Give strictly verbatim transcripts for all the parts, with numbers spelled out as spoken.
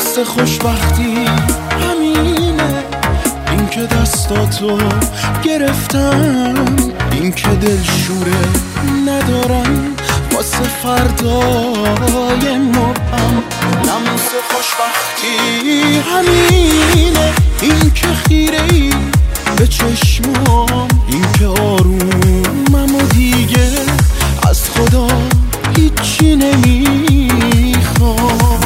لمس خوشبختی همینه، این که دستاتو گرفتم، این که دلشوره ندارم واسه فردای مبهم. لمس خوشبختی همینه، این که خیره ای به چشمام، این که آرومم و دیگه از خدا هیچی نمیخوام.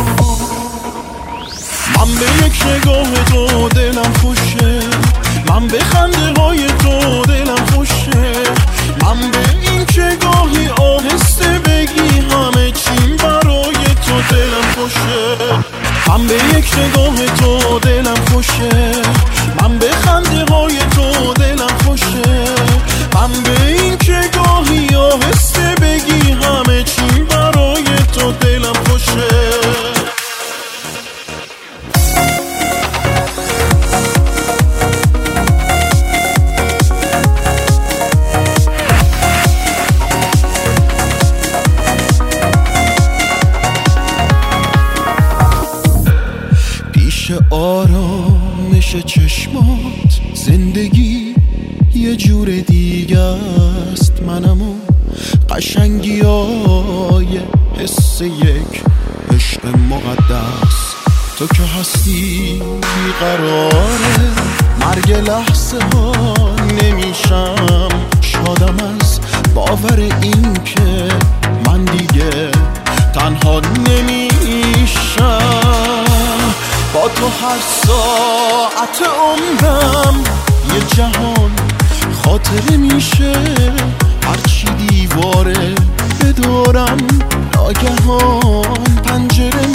من به یک نگاه تو دلم خوشه، من به خنده های تو دلم خوشه، من به این که گاهی آهسته بگی همه چیم برای تو دلم خوشه. من به یک نگاه تو دلم خوشه، من به خنده های تو دلم خوشه، من به این که گاهی آهسته بگی همه چیم برای تو دلم خوشه. آرامش چشمات زندگی یه جور دیگه است، منم و قشنگی های حس یک عشق مقدس. تو که هستی بیقراره، مرگ لحظه ها نمیشم شادم از باور این که من دیگه تنها نمیشم. با تو هر ساعت عمرم یه جهان خاطره میشه، هرچی دیواره به دورم ناگهان پنجره